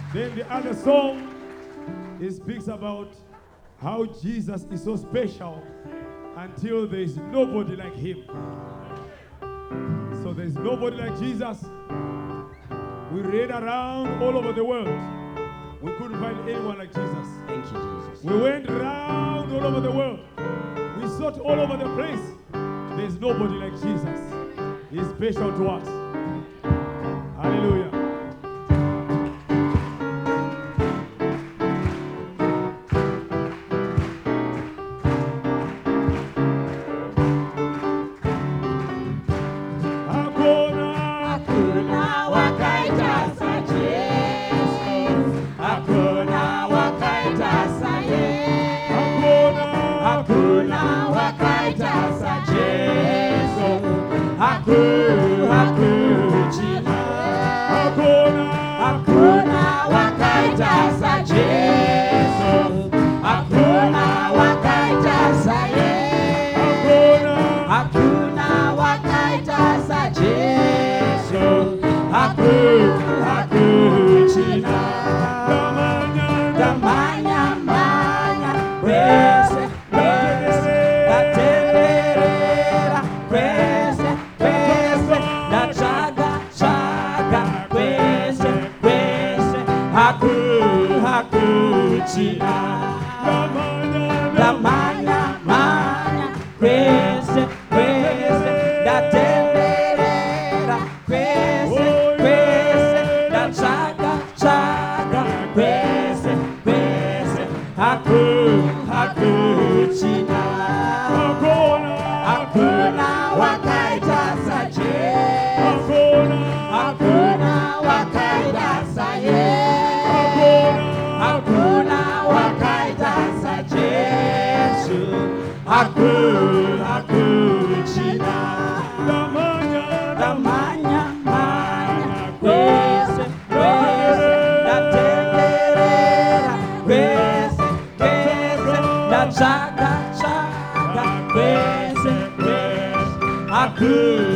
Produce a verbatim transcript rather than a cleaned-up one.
Then the other song, it speaks about how Jesus is so special until there is nobody like him. So there's nobody like Jesus. We ran around all over the world. We couldn't find anyone like Jesus. Thank you, Jesus. We went around all over the world. We sought all over the place. There's nobody like Jesus. He's special to us. Hallelujah. Good.